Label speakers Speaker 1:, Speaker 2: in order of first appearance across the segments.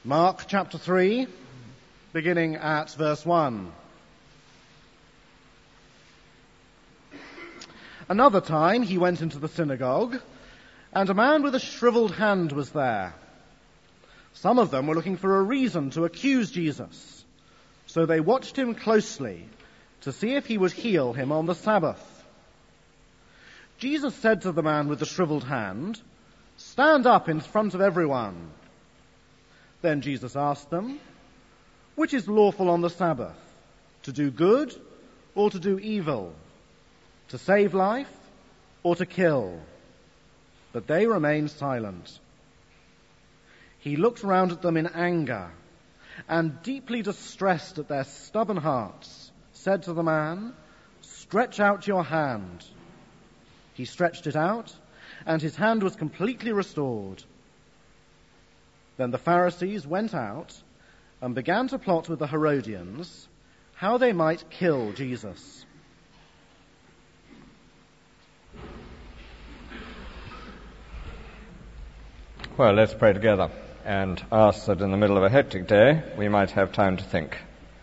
Speaker 1: Mark chapter 3, beginning at verse 1. Another time he went into the synagogue, and a man with a shriveled hand was there. Some of them were looking for a reason to accuse Jesus, so they watched him closely to see if he would heal him on the Sabbath. Jesus said to the man with the shriveled hand, "Stand up in front of everyone." Then Jesus asked them, "Which is lawful on the Sabbath, to do good or to do evil, to save life or to kill?" But they remained silent. He looked round at them in anger, and deeply distressed at their stubborn hearts, said to the man, "Stretch out your hand." He stretched it out, and his hand was completely restored. Then the Pharisees went out and began to plot with the Herodians how they might kill Jesus.
Speaker 2: Well, let's pray together and ask that in the middle of a hectic day we might have time to think.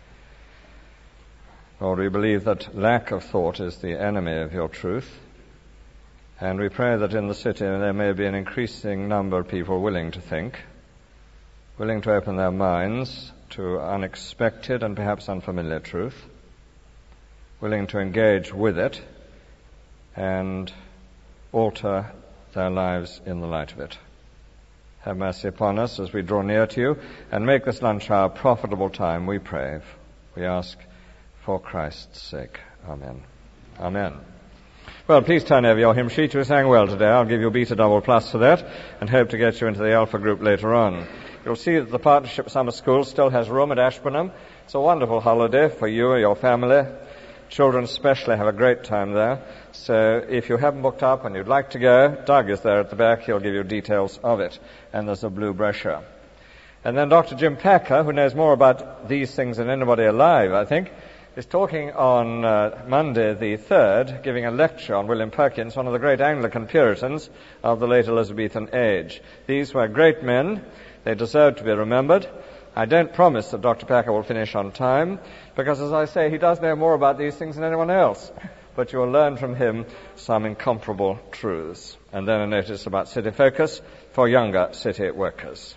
Speaker 2: Lord, we believe that lack of thought is the enemy of your truth, and we pray that in the city there may be an increasing number of people willing to think, willing to open their minds to unexpected and perhaps unfamiliar truth, willing to engage with it and alter their lives in the light of it. Have mercy upon us as we draw near to you, and make this lunch hour a profitable time, we pray. We ask for Christ's sake. Amen. Amen. Well, please turn over your hymn sheet. You sang well today. I'll give you a beta double plus for that, and hope to get you into the Alpha group later on. You'll see that the Partnership Summer School still has room at Ashburnham. It's a wonderful holiday for you or your family. Children especially have a great time there. So if you haven't booked up and you'd like to go, Doug is there at the back. He'll give you details of it. And there's a blue brochure. And then Dr. Jim Packer, who knows more about these things than anybody alive, I think, is talking on Monday the 3rd, giving a lecture on William Perkins, one of the great Anglican Puritans of the late Elizabethan age. These were great men. They deserve to be remembered. I don't promise that Dr. Packer will finish on time, because, as I say, he does know more about these things than anyone else. But you will learn from him some incomparable truths. And then a notice about City Focus for younger city workers.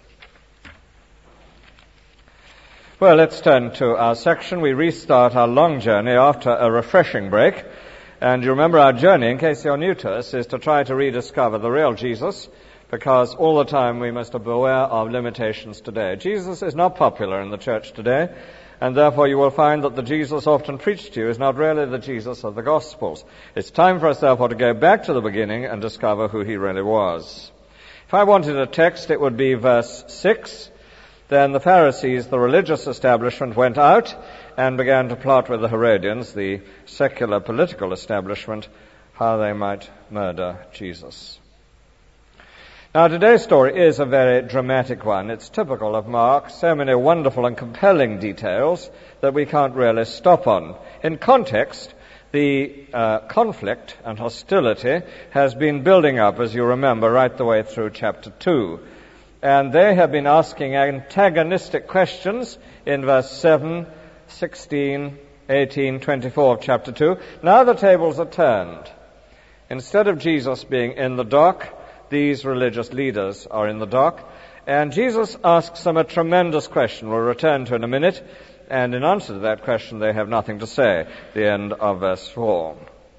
Speaker 2: Well, let's turn to our section. We restart our long journey after a refreshing break. And you remember our journey, in case you're new to us, is to try to rediscover the real Jesus, because all the time we must be aware of limitations today. Jesus is not popular in the church today, and therefore you will find that the Jesus often preached to you is not really the Jesus of the Gospels. It's time for us, therefore, to go back to the beginning and discover who he really was. If I wanted a text, it would be verse 6. Then the Pharisees, the religious establishment, went out and began to plot with the Herodians, the secular political establishment, how they might murder Jesus. Now, today's story is a very dramatic one. It's typical of Mark, so many wonderful and compelling details that we can't really stop on. In context, the conflict and hostility has been building up, as you remember, right the way through chapter 2. And they have been asking antagonistic questions in verse 7, 16, 18, 24 of chapter 2. Now the tables are turned. Instead of Jesus being in the dock, these religious leaders are in the dock, and Jesus asks them a tremendous question we'll return to in a minute, and in answer to that question they have nothing to say, the end of verse 4.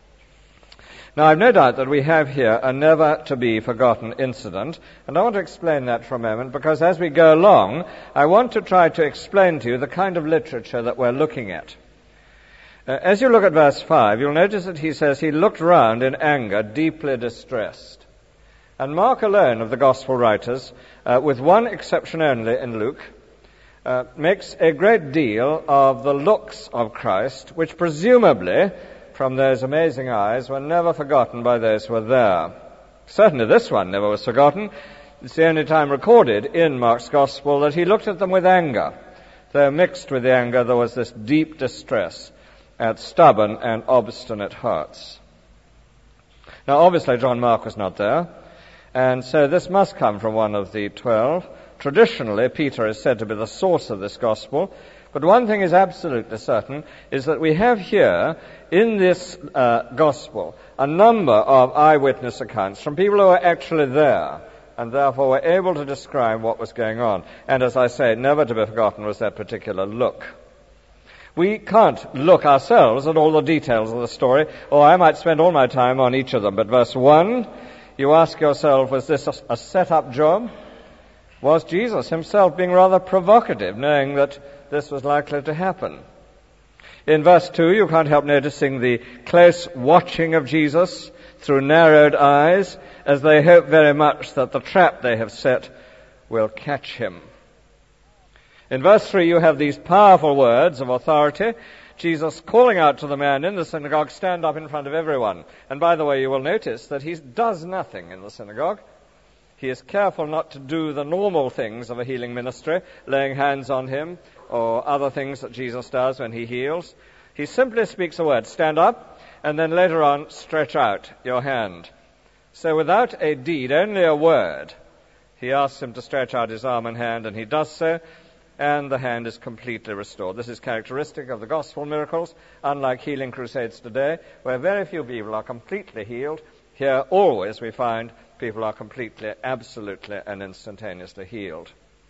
Speaker 2: Now, I've no doubt that we have here a never-to-be-forgotten incident, and I want to explain that for a moment, because as we go along, I want to try to explain to you the kind of literature that we're looking at. As you look at verse 5, you'll notice that he says he looked round in anger, deeply distressed. And Mark alone of the Gospel writers, with one exception only in Luke, makes a great deal of the looks of Christ, which presumably, from those amazing eyes, were never forgotten by those who were there. Certainly this one never was forgotten. It's the only time recorded in Mark's Gospel that he looked at them with anger. Though mixed with the anger, there was this deep distress at stubborn and obstinate hearts. Now, obviously, John Mark was not there. And so this must come from one of the 12. Traditionally, Peter is said to be the source of this gospel. But one thing is absolutely certain, is that we have here, in this gospel, a number of eyewitness accounts from people who are actually there, and therefore were able to describe what was going on. And as I say, never to be forgotten was that particular look. We can't look ourselves at all the details of the story, or I might spend all my time on each of them. But verse 1, you ask yourself, was this a set-up job? Was Jesus himself being rather provocative, knowing that this was likely to happen? In verse 2, you can't help noticing the close watching of Jesus through narrowed eyes, as they hope very much that the trap they have set will catch him. In verse 3, you have these powerful words of authority. Jesus calling out to the man in the synagogue, stand up in front of everyone. And by the way, you will notice that he does nothing in the synagogue. He is careful not to do the normal things of a healing ministry, laying hands on him, or other things that Jesus does when he heals. He simply speaks a word, stand up, and then later on, stretch out your hand. So without a deed, only a word, he asks him to stretch out his arm and hand, and he does so, and the hand is completely restored. This is characteristic of the gospel miracles, unlike healing crusades today, where very few people are completely healed. Here, always, we find people are completely, absolutely, and instantaneously healed.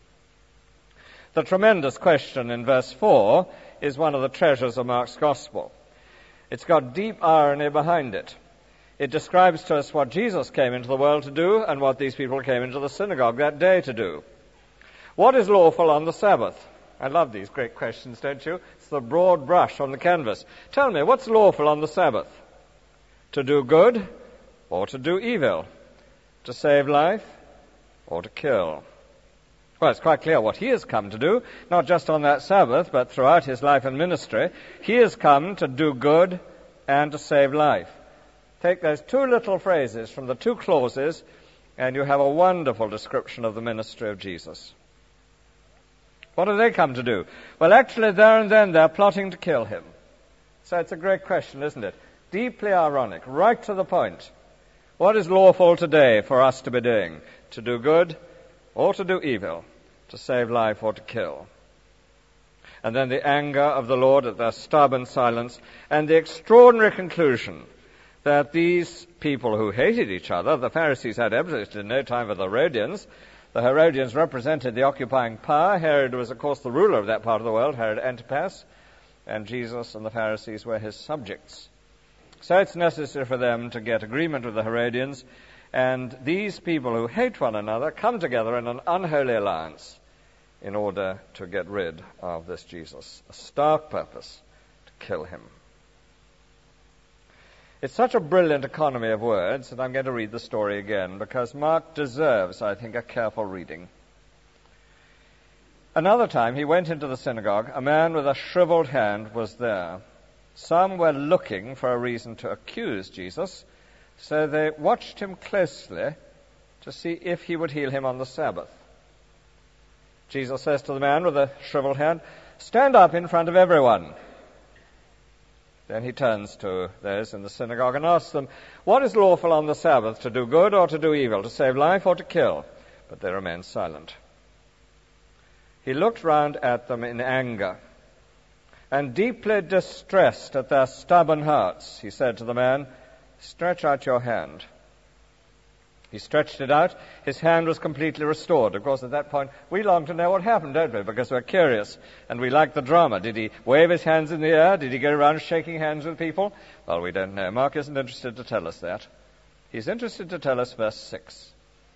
Speaker 2: The tremendous question in verse 4 is one of the treasures of Mark's gospel. It's got deep irony behind it. It describes to us what Jesus came into the world to do and what these people came into the synagogue that day to do. What is lawful on the Sabbath? I love these great questions, don't you? It's the broad brush on the canvas. Tell me, what's lawful on the Sabbath? To do good or to do evil? To save life or to kill? Well, it's quite clear what he has come to do, not just on that Sabbath, but throughout his life and ministry. He has come to do good and to save life. Take those two little phrases from the two clauses, and you have a wonderful description of the ministry of Jesus. What do they come to do? Well, actually, there and then they're plotting to kill him. So it's a great question, isn't it? Deeply ironic, right to the point. What is lawful today for us to be doing? To do good or to do evil? To save life or to kill? And then the anger of the Lord at their stubborn silence, and the extraordinary conclusion that these people who hated each other, the Pharisees had absolutely no time for the Herodians. The Herodians represented the occupying power. Herod was, of course, the ruler of that part of the world, Herod Antipas, and Jesus and the Pharisees were his subjects. So it's necessary for them to get agreement with the Herodians, and these people who hate one another come together in an unholy alliance in order to get rid of this Jesus. A stark purpose, to kill him. It's such a brilliant economy of words that I'm going to read the story again, because Mark deserves, I think, a careful reading. Another time he went into the synagogue. A man with a shriveled hand was there. Some were looking for a reason to accuse Jesus, so they watched him closely to see if he would heal him on the Sabbath. Jesus says to the man with the shriveled hand, stand up in front of everyone. Then he turns to those in the synagogue and asks them, what is lawful on the Sabbath, to do good or to do evil, to save life or to kill? But they remained silent. He looked round at them in anger, and deeply distressed at their stubborn hearts, he said to the man, stretch out your hand. He stretched it out. His hand was completely restored. Of course, at that point, we long to know what happened, don't we? Because we're curious and we like the drama. Did he wave his hands in the air? Did he go around shaking hands with people? Well, we don't know. Mark isn't interested to tell us that. He's interested to tell us verse 6.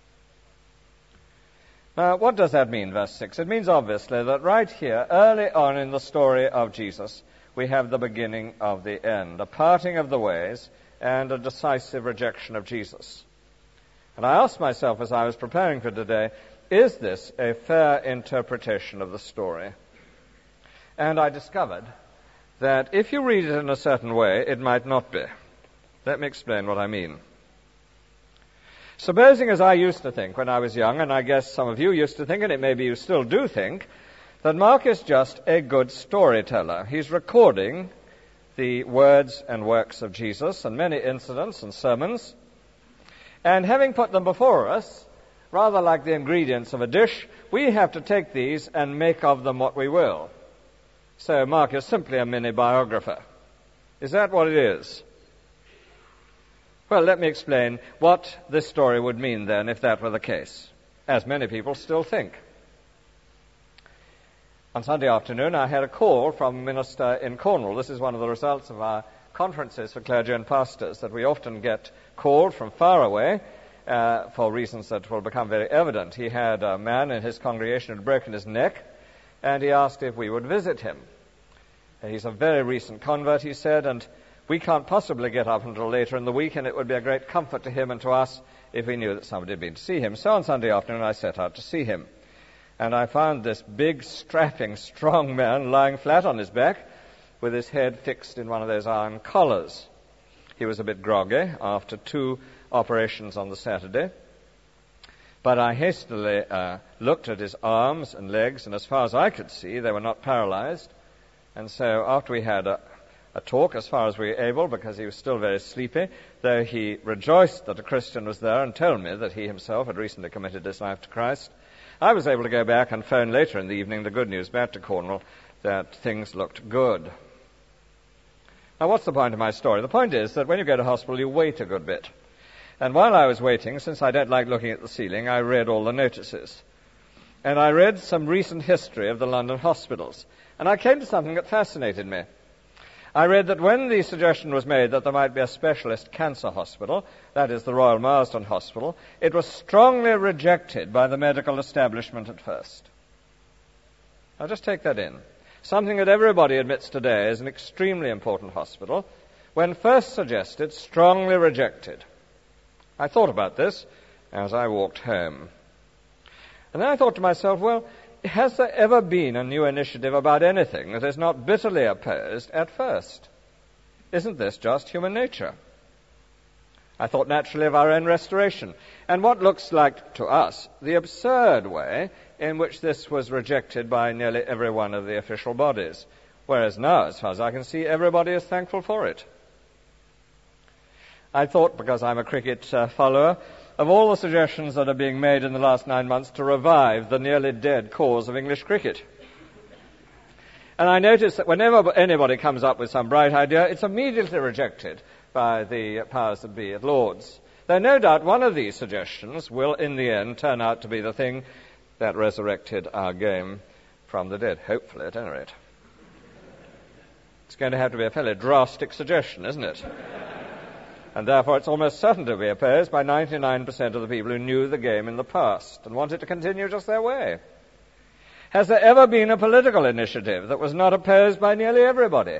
Speaker 2: Now, what does that mean, verse 6? It means, obviously, that right here, early on in the story of Jesus, we have the beginning of the end, a parting of the ways and a decisive rejection of Jesus. And I asked myself as I was preparing for today, is this a fair interpretation of the story? And I discovered that if you read it in a certain way, it might not be. Let me explain what I mean. Supposing, as I used to think when I was young, and I guess some of you used to think, and it maybe you still do think, that Mark is just a good storyteller. He's recording the words and works of Jesus and many incidents and sermons. And having put them before us, rather like the ingredients of a dish, we have to take these and make of them what we will. So Mark is simply a mini-biographer. Is that what it is? Well, let me explain what this story would mean then if that were the case, as many people still think. On Sunday afternoon, I had a call from a minister in Cornwall. This is one of the results of our conferences for clergy and pastors, that we often get called from far away for reasons that will become very evident. He had a man in his congregation who had broken his neck, and he asked if we would visit him. He's a very recent convert, he said, and we can't possibly get up until later in the week, and it would be a great comfort to him and to us if we knew that somebody had been to see him. So on Sunday afternoon, I set out to see him. And I found this big, strapping, strong man lying flat on his back with his head fixed in one of those iron collars. He was a bit groggy after 2 operations on the Saturday. But I hastily looked at his arms and legs, and as far as I could see, they were not paralyzed. And so after we had a talk as far as we were able, because he was still very sleepy, though he rejoiced that a Christian was there and told me that he himself had recently committed his life to Christ, I was able to go back and phone later in the evening the good news back to Cornwall that things looked good. Now, what's the point of my story? The point is that when you go to hospital, you wait a good bit. And while I was waiting, since I don't like looking at the ceiling, I read all the notices. And I read some recent history of the London hospitals. And I came to something that fascinated me. I read that when the suggestion was made that there might be a specialist cancer hospital, that is the Royal Marsden Hospital, it was strongly rejected by the medical establishment at first. Now just take that in. Something that everybody admits today is an extremely important hospital, when first suggested, strongly rejected. I thought about this as I walked home. And then I thought to myself, well, has there ever been a new initiative about anything that is not bitterly opposed at first? Isn't this just human nature? I thought naturally of our own restoration, and what looks like to us the absurd way in which this was rejected by nearly every one of the official bodies, whereas now, as far as I can see, everybody is thankful for it. I thought, because I'm a cricket follower, of all the suggestions that are being made in the last 9 months to revive the nearly dead cause of English cricket. And I notice that whenever anybody comes up with some bright idea, it's immediately rejected by the powers that be at Lords. Though no doubt one of these suggestions will in the end turn out to be the thing that resurrected our game from the dead, hopefully at any rate. It's going to have to be a fairly drastic suggestion, isn't it? And therefore it's almost certain to be opposed by 99% of the people who knew the game in the past and want it to continue just their way. Has there ever been a political initiative that was not opposed by nearly everybody?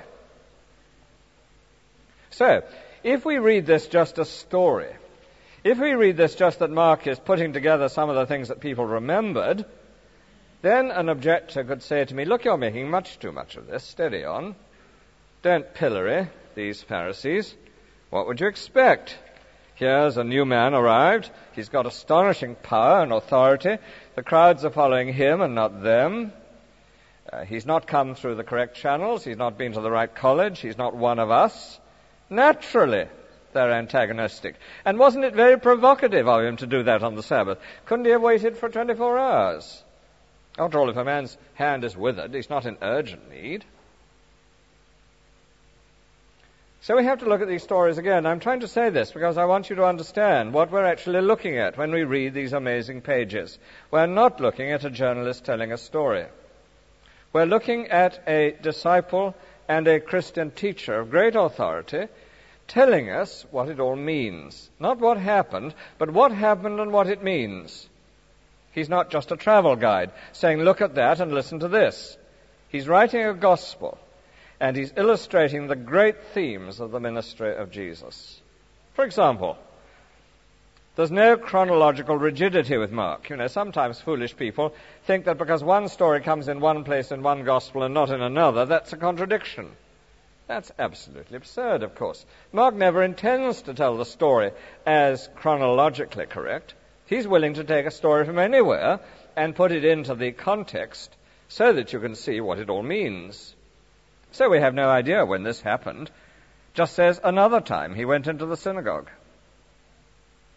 Speaker 2: So, if we read this just as story, if we read this just that Mark is putting together some of the things that people remembered, then an objector could say to me, look, you're making much too much of this. Steady on. Don't pillory these Pharisees. What would you expect? Here's a new man arrived. He's got astonishing power and authority. The crowds are following him and not them. He's not come through the correct channels. He's not been to the right college. He's not one of us. Naturally, they're antagonistic. And wasn't it very provocative of him to do that on the Sabbath? Couldn't he have waited for 24 hours? After all, if a man's hand is withered, he's not in urgent need. So we have to look at these stories again. I'm trying to say this because I want you to understand what we're actually looking at when we read these amazing pages. We're not looking at a journalist telling a story. We're looking at a disciple and a Christian teacher of great authority telling us what it all means. Not what happened, but what happened and what it means. He's not just a travel guide saying, look at that and listen to this. He's writing a gospel. And he's illustrating the great themes of the ministry of Jesus. For example, there's no chronological rigidity with Mark. You know, sometimes foolish people think that because one story comes in one place in one gospel and not in another, that's a contradiction. That's absolutely absurd, of course. Mark never intends to tell the story as chronologically correct. He's willing to take a story from anywhere and put it into the context so that you can see what it all means. So we have no idea when this happened. Just says another time he went into the synagogue.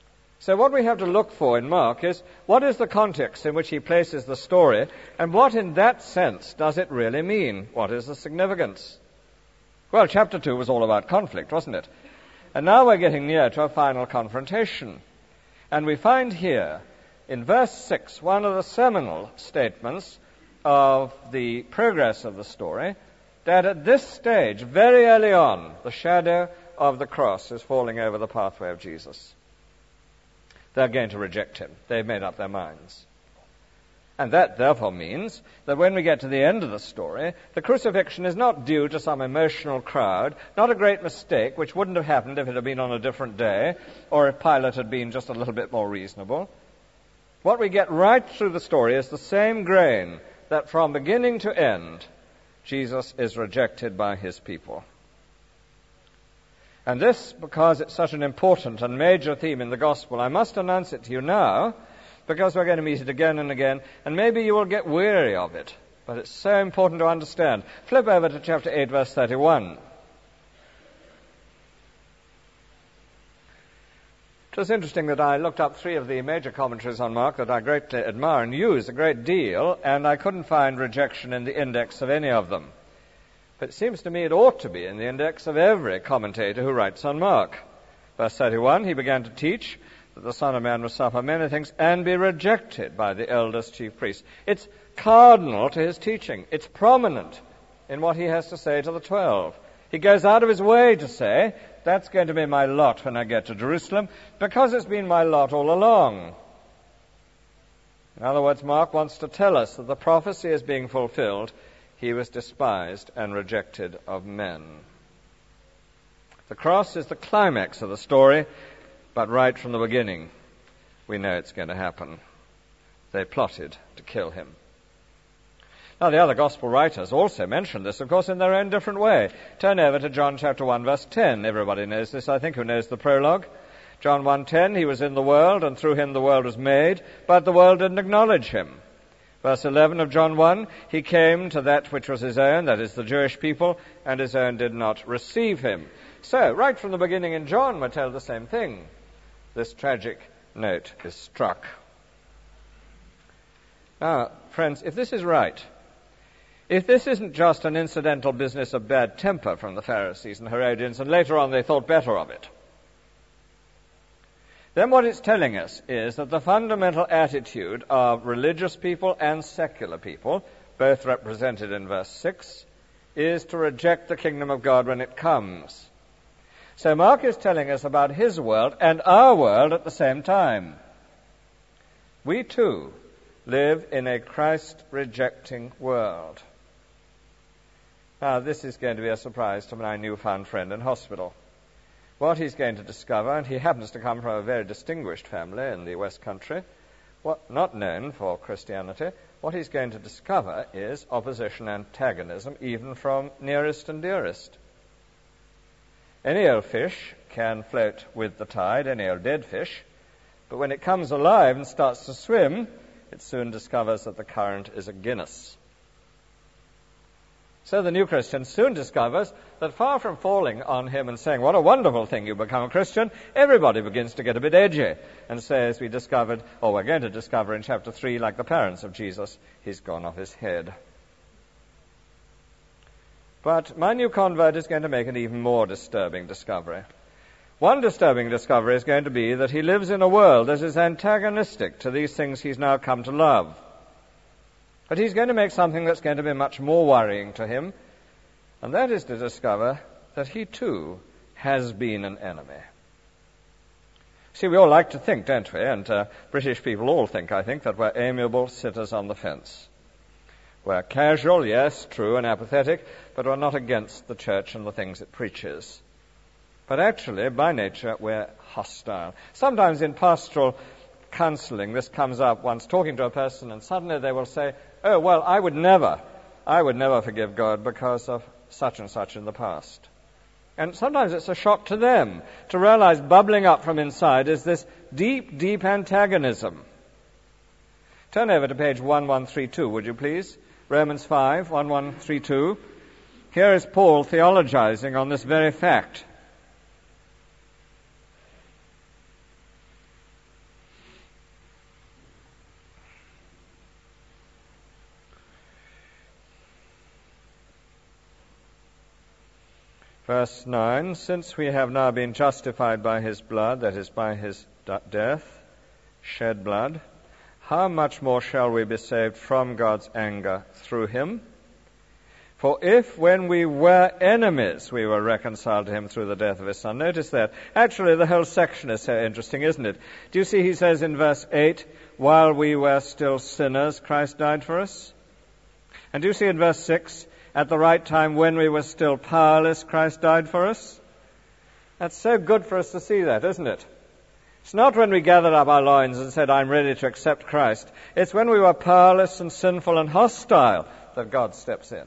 Speaker 2: So what we have to look for in Mark is, what is the context in which he places the story, and what in that sense does it really mean? What is the significance? Well, chapter 2 was all about conflict, wasn't it? And now we're getting near to a final confrontation. And we find here, in verse 6, one of the seminal statements of the progress of the story, that at this stage, very early on, the shadow of the cross is falling over the pathway of Jesus. They're going to reject him. They've made up their minds. And that therefore means that when we get to the end of the story, the crucifixion is not due to some emotional crowd, not a great mistake, which wouldn't have happened if it had been on a different day, or if Pilate had been just a little bit more reasonable. What we get right through the story is the same grain, that from beginning to end, Jesus is rejected by his people. And this, because it's such an important and major theme in the gospel, I must announce it to you now, because we're going to meet it again and again, and maybe you will get weary of it. But it's so important to understand. Flip over to chapter 8, verse 31. It was interesting that I looked up 3 of the major commentaries on Mark that I greatly admire and use a great deal, and I couldn't find rejection in the index of any of them. But it seems to me it ought to be in the index of every commentator who writes on Mark. Verse 31, he began to teach that the Son of Man must suffer many things and be rejected by the elders, chief priests. It's cardinal to his teaching. It's prominent in what he has to say to the 12. He goes out of his way to say, that's going to be my lot when I get to Jerusalem, because it's been my lot all along. In other words, Mark wants to tell us that the prophecy is being fulfilled. He was despised and rejected of men. The cross is the climax of the story, but right from the beginning, we know it's going to happen. They plotted to kill him. Now, the other gospel writers also mention this, of course, in their own different way. Turn over to John chapter 1, verse 10. Everybody knows this, I think, who knows the prologue. John 1:10, he was in the world, and through him the world was made, but the world didn't acknowledge him. Verse 11 of John 1, he came to that which was his own, that is the Jewish people, and his own did not receive him. So, right from the beginning in John, we're told the same thing. This tragic note is struck. Now, friends, if this is right, if this isn't just an incidental business of bad temper from the Pharisees and Herodians, and later on they thought better of it, then what it's telling us is that the fundamental attitude of religious people and secular people, both represented in verse 6, is to reject the kingdom of God when it comes. So Mark is telling us about his world and our world at the same time. We too live in a Christ-rejecting world. Now, this is going to be a surprise to my newfound friend in hospital. What he's going to discover, and he happens to come from a very distinguished family in the West Country, not known for Christianity, what he's going to discover is opposition, antagonism, even from nearest and dearest. Any old fish can float with the tide, any old dead fish, but when it comes alive and starts to swim, it soon discovers that the current is a Guinness. So the new Christian soon discovers that far from falling on him and saying, what a wonderful thing you become a Christian, everybody begins to get a bit edgy and say, as we discovered, or we're going to discover in chapter 3, like the parents of Jesus, he's gone off his head. But my new convert is going to make an even more disturbing discovery. One disturbing discovery is going to be that he lives in a world that is antagonistic to these things he's now come to love. But he's going to make something that's going to be much more worrying to him, and that is to discover that he too has been an enemy. See, we all like to think, don't we? And British people all think, I think, that we're amiable sitters on the fence. We're casual, yes, true, and apathetic, but we're not against the church and the things it preaches. But actually, by nature, we're hostile. Sometimes in pastoral counseling, this comes up. One's talking to a person, and suddenly they will say, oh, well, I would never forgive God because of such and such in the past. And sometimes it's a shock to them to realize bubbling up from inside is this deep, deep antagonism. Turn over to page 1132, would you please? Romans 5, 1132. Here is Paul theologizing on this very fact. Verse 9, since we have now been justified by his blood, that is, by his death, shed blood, how much more shall we be saved from God's anger through him? For if when we were enemies, we were reconciled to him through the death of his Son. Notice that. Actually, the whole section is so interesting, isn't it? Do you see he says in verse 8, while we were still sinners, Christ died for us? And do you see in verse 6, at the right time when we were still powerless, Christ died for us? That's so good for us to see that, isn't it? It's not when we gathered up our loins and said, I'm ready to accept Christ. It's when we were powerless and sinful and hostile that God steps in.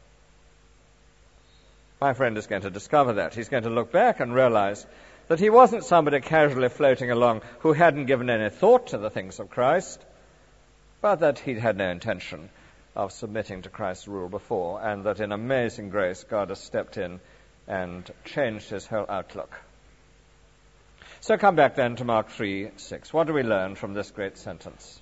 Speaker 2: My friend is going to discover that. He's going to look back and realize that he wasn't somebody casually floating along who hadn't given any thought to the things of Christ, but that he'd had no intention of submitting to Christ's rule before, and that in amazing grace God has stepped in and changed his whole outlook. So come back then to Mark 3:6. What do we learn from this great sentence?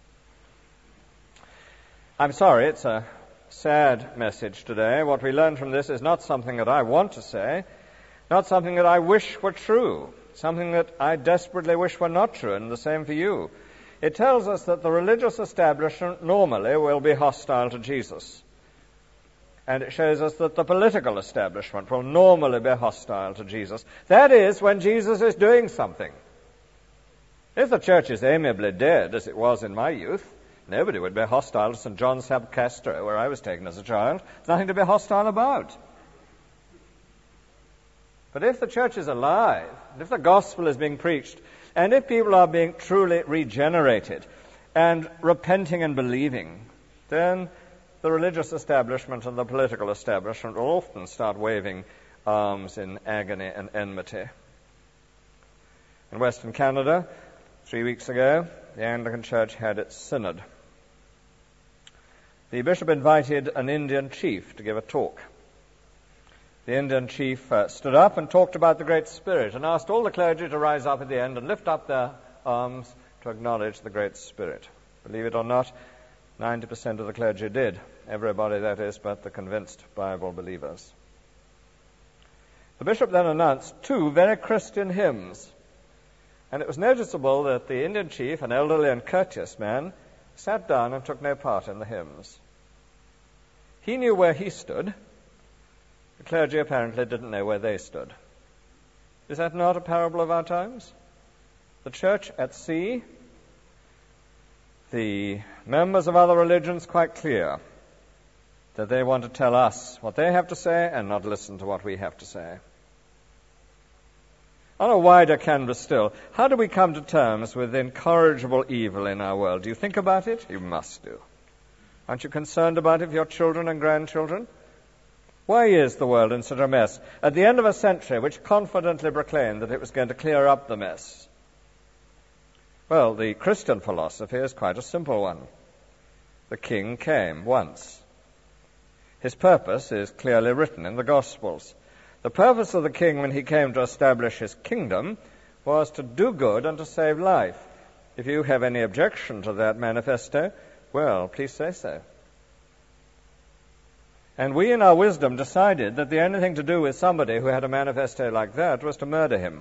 Speaker 2: I'm sorry, it's a sad message today. What we learn from this is not something that I want to say, not something that I wish were true, something that I desperately wish were not true, and the same for you. It tells us that the religious establishment normally will be hostile to Jesus. And it shows us that the political establishment will normally be hostile to Jesus. That is, when Jesus is doing something. If the church is amiably dead, as it was in my youth, nobody would be hostile to St. John Sab Castro, where I was taken as a child. There's nothing to be hostile about. But if the church is alive, and if the gospel is being preached, and if people are being truly regenerated and repenting and believing, then the religious establishment and the political establishment will often start waving arms in agony and enmity. In Western Canada, 3 weeks ago, the Anglican Church had its synod. The bishop invited an Indian chief to give a talk. The Indian chief stood up and talked about the Great Spirit and asked all the clergy to rise up at the end and lift up their arms to acknowledge the Great Spirit. Believe it or not, 90% of the clergy did. Everybody, that is, but the convinced Bible believers. The bishop then announced 2 very Christian hymns. And it was noticeable that the Indian chief, an elderly and courteous man, sat down and took no part in the hymns. He knew where he stood. The clergy apparently didn't know where they stood. Is that not a parable of our times? The church at sea, the members of other religions quite clear that they want to tell us what they have to say and not listen to what we have to say. On a wider canvas still, how do we come to terms with incorrigible evil in our world? Do you think about it? You must do. Aren't you concerned about it for your children and grandchildren? Why is the world in such a mess? At the end of a century which confidently proclaimed that it was going to clear up the mess. Well, the Christian philosophy is quite a simple one. The King came once. His purpose is clearly written in the Gospels. The purpose of the King when he came to establish his kingdom was to do good and to save life. If you have any objection to that manifesto, well, please say so. And we in our wisdom decided that the only thing to do with somebody who had a manifesto like that was to murder him.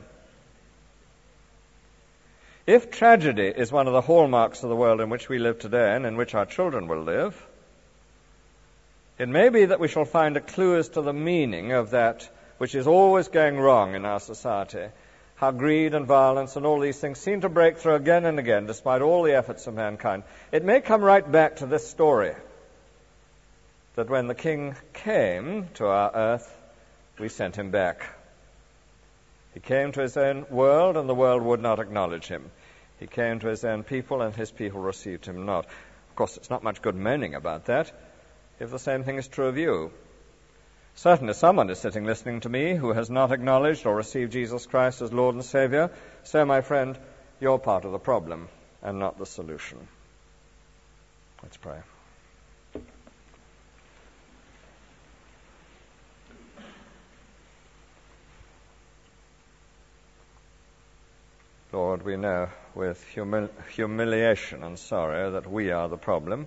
Speaker 2: If tragedy is one of the hallmarks of the world in which we live today and in which our children will live, it may be that we shall find a clue as to the meaning of that which is always going wrong in our society, how greed and violence and all these things seem to break through again and again despite all the efforts of mankind. It may come right back to this story, that when the King came to our earth, we sent him back. He came to his own world, and the world would not acknowledge him. He came to his own people, and his people received him not. Of course, it's not much good moaning about that, if the same thing is true of you. Certainly someone is sitting listening to me who has not acknowledged or received Jesus Christ as Lord and Savior. So, my friend, you're part of the problem and not the solution. Let's pray. Lord, we know with humiliation and sorrow that we are the problem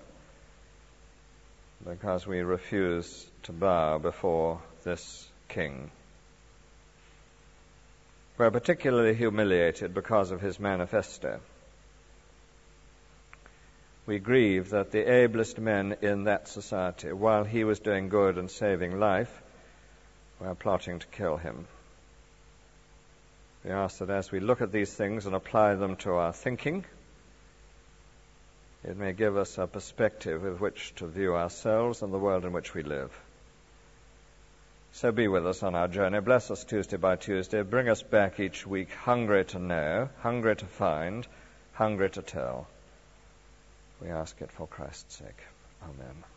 Speaker 2: because we refuse to bow before this King. were particularly humiliated because of his manifesto. We grieve that the ablest men in that society, while he was doing good and saving life, were plotting to kill him. We ask that as we look at these things and apply them to our thinking, it may give us a perspective with which to view ourselves and the world in which we live. So be with us on our journey. Bless us Tuesday by Tuesday. Bring us back each week hungry to know, hungry to find, hungry to tell. We ask it for Christ's sake. Amen.